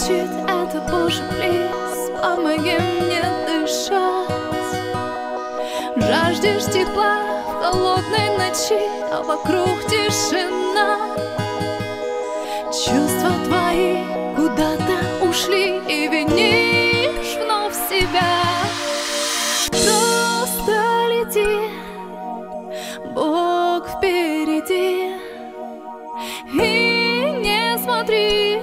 звучит это, Боже, плиз, помоги мне дышать. Жаждешь тепла в холодной ночи, а вокруг тишина. Чувства твои куда-то ушли, и винишь вновь себя. Просто лети, Бог впереди, и не смотри,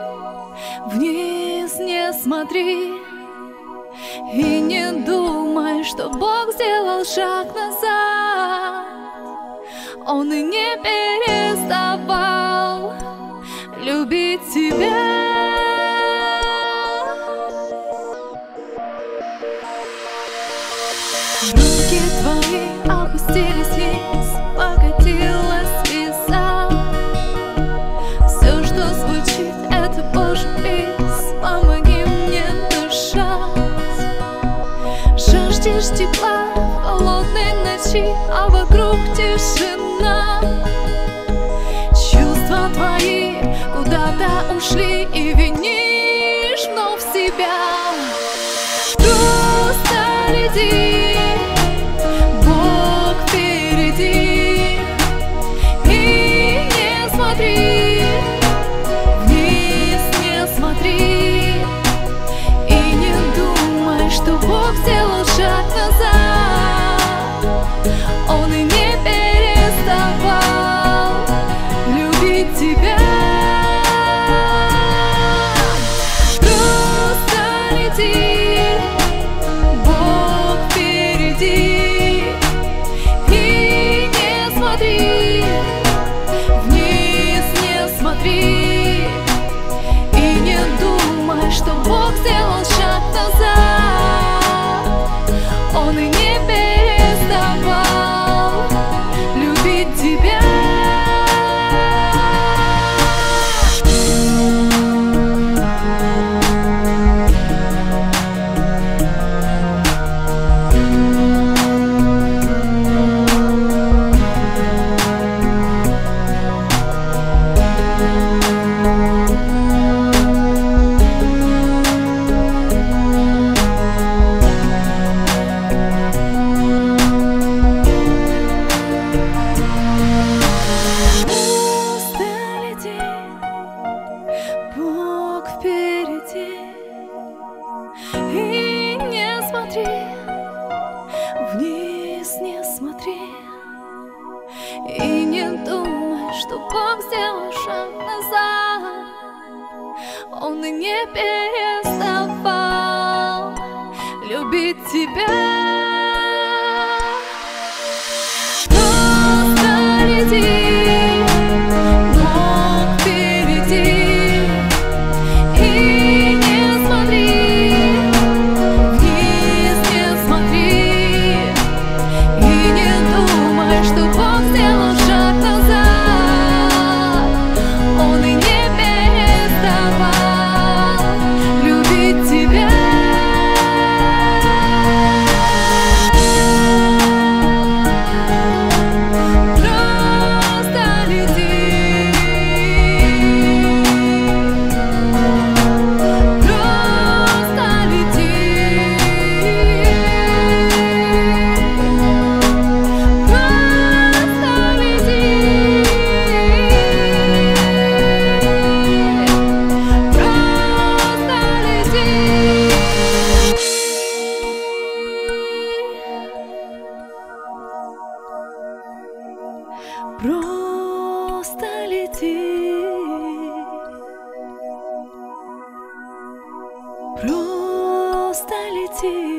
вниз не смотри, и не думай, что Бог сделал шаг назад. Он и не переставал любить тебя. Руки твои опустились вниз, покатилась слеза. Все, что звучит, это, Боже, плиз, помоги мне дышать. Жаждешь тепла в холодной ночи, а вокруг тишина. Чувства твои куда-то ушли, и винишь вновь себя. Просто лети, Бог впереди, и не смотри, вниз не смотри, и не думай, что Бог сделал шаг назад. Он и не переставал любить тебя. Просто лети, Бог впереди, и не смотри, вниз не смотри, и не думай, что Бог сделал шаг назад. Он и не переставал любить тебя. Бог впереди, и не смотри, вниз не смотри, и не думай, что Бог сделал шаг назад. Он и не переставал любить тебя. Просто лети, Бог впереди, и не смотри, вниз не смотри, и не думай, что Бог сделал шаг назад. Он и не переставал любить тебя. Просто лети, просто лети, просто лети, просто лети. Просто лети, просто лети.